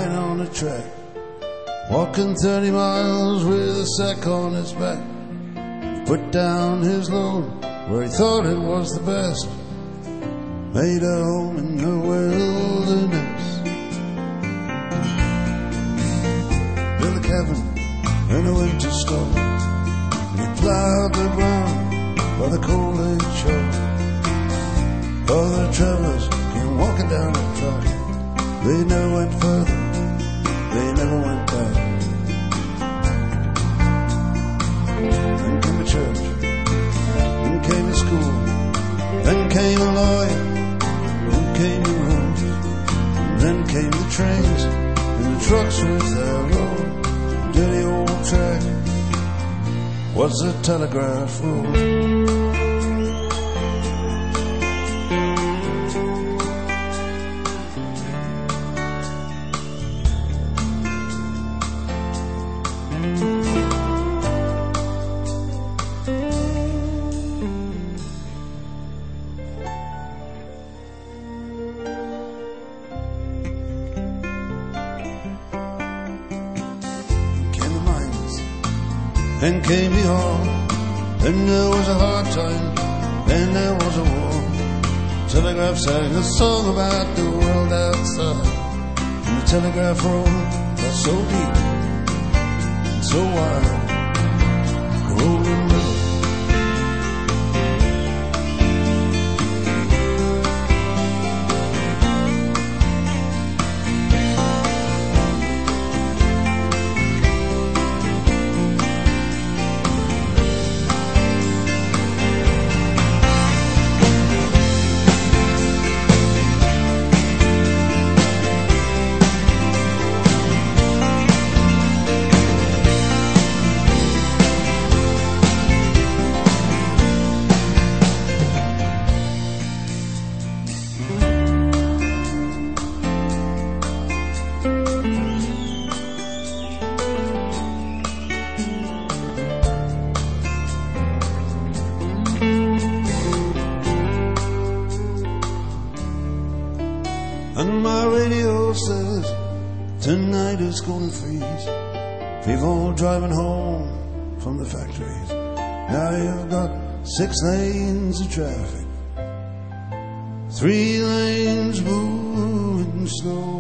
right on the track, walking 30 miles with a sack on his back. He put down his load where he thought it was the best, made a home in the wilderness. Built a cabin in a winter storm, and he plowed the ground by the cold lake shore. Other travelers came walking down the track. They never went further, they never went back. Then came a church, then came a school, then came a lawyer, then came the roads, and then came the trains and the trucks with their load. Dirty old track was the telegraph road. Then came the all, then there was a hard time, then there was a war. Telegraph sang a song about the world outside, and the telegraph road was so deep and so wide, a rolling river. And my radio says tonight it's gonna freeze. People driving home from the factories. Now you've got 6 lanes of traffic, 3 lanes moving slow.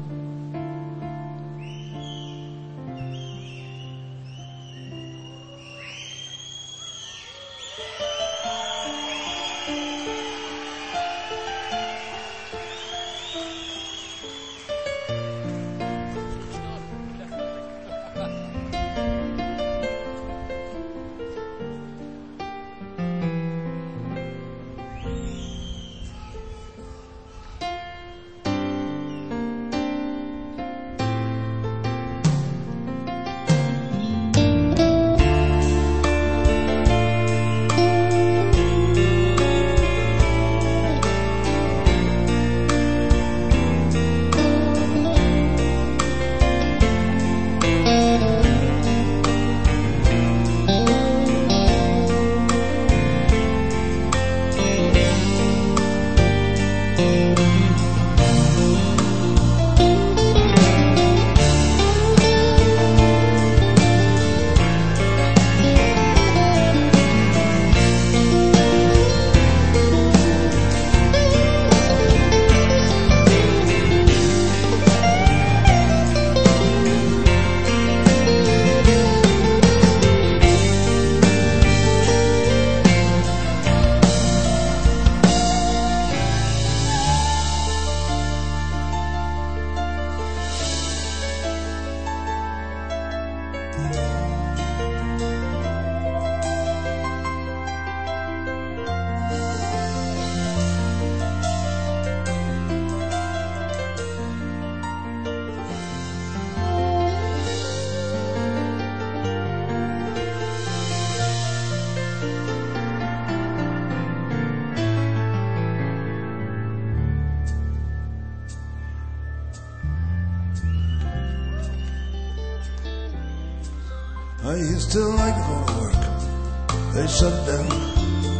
I used to like to go to work. They shut it down.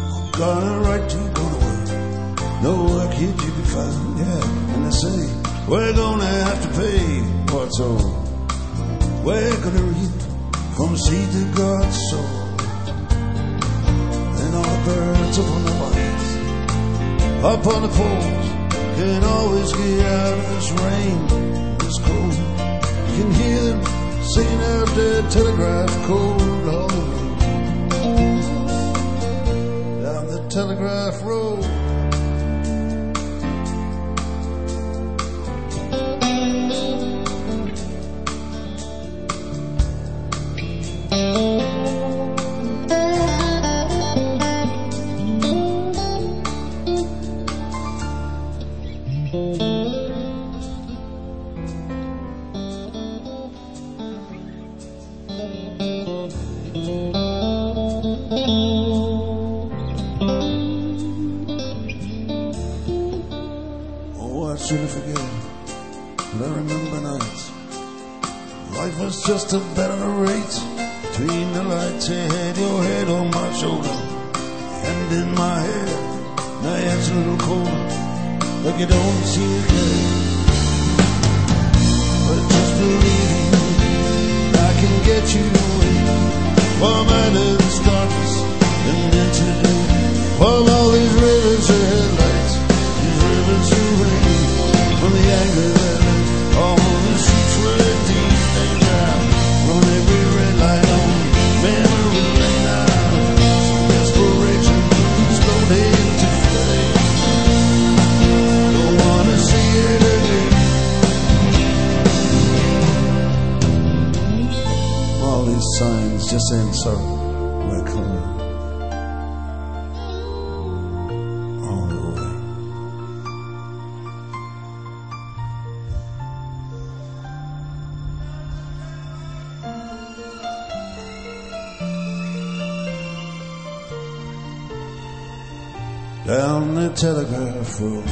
Got a right to go to work. No work here to be found, yeah. And they say, we're gonna have to pay what's owed. We're gonna reap from seed that God sowed. And all the birds up on the wires, up on the poles, can always get out of this rain, this cold. You can hear them singing out their telegraph code all the way down the telegraph road. Just a better rate between the lights. You had your head on my shoulder, hand in my hair. Now it's a little colder, like you don't see it there. But just believe I can get you away from out of this darkness and into the day. From all these rivers of headlights, these rivers of rain, from the anger that lives all the streets were deep. On every red light on memory lane now, some desperation exploding to flame. Don't wanna see it again. All these signs just saying sorry, we're coming all the way. Down the telegraph road.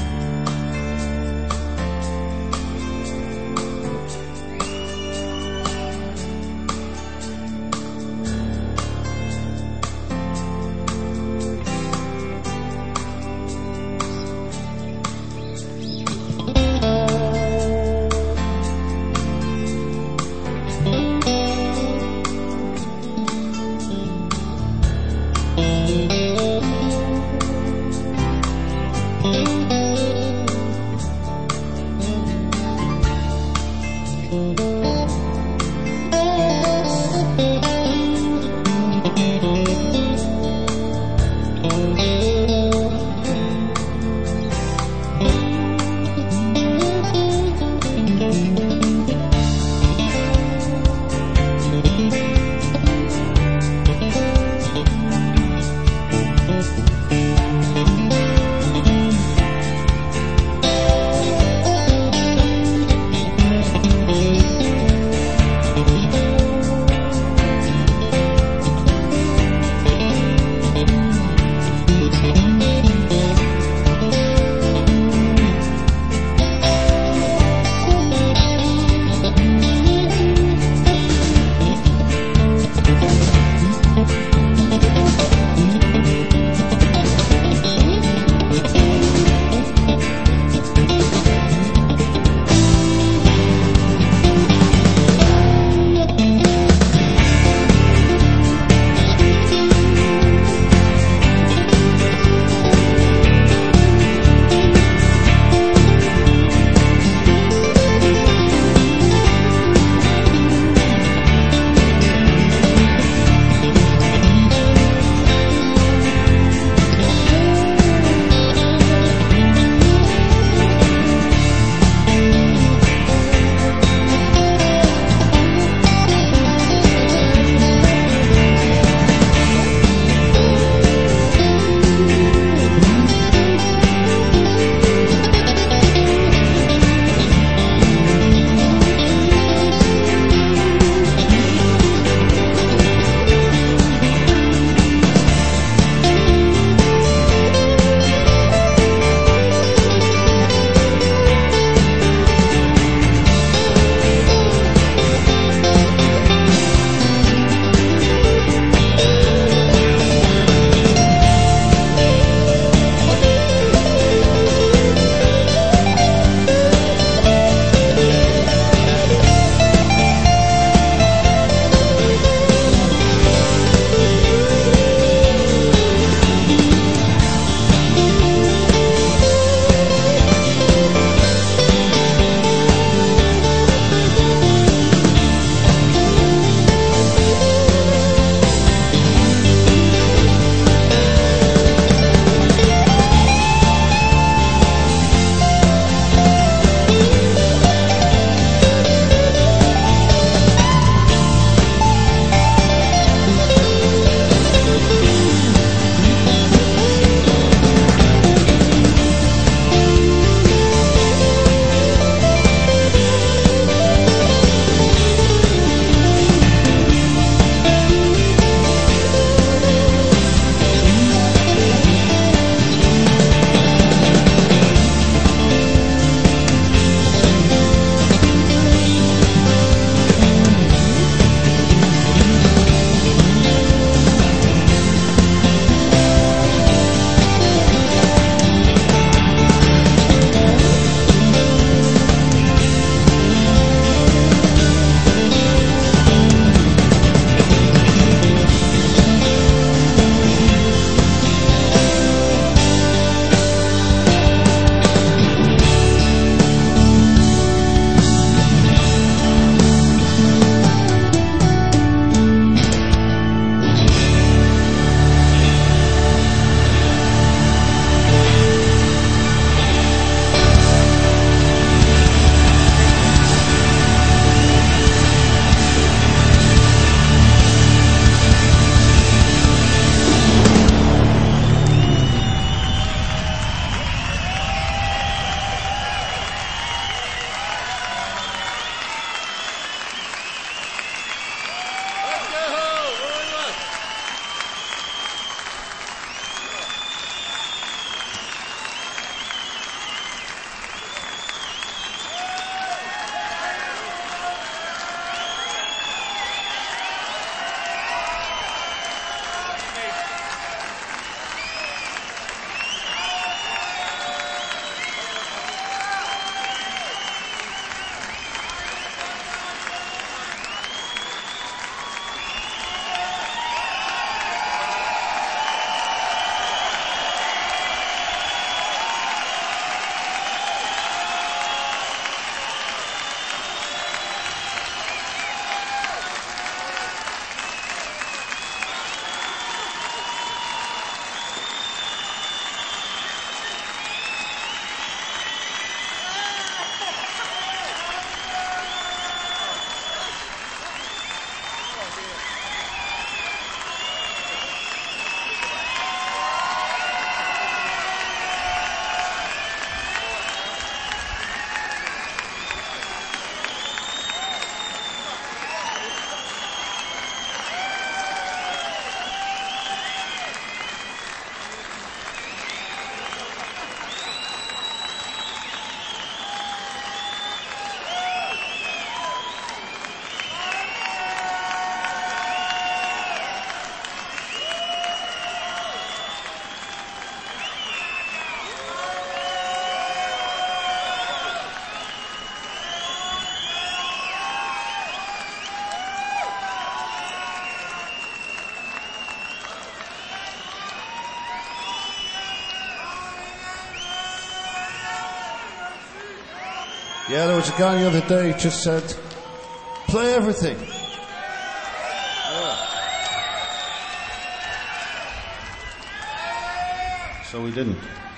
Yeah, there was a guy the other day who just said, play everything. Yeah. So we didn't.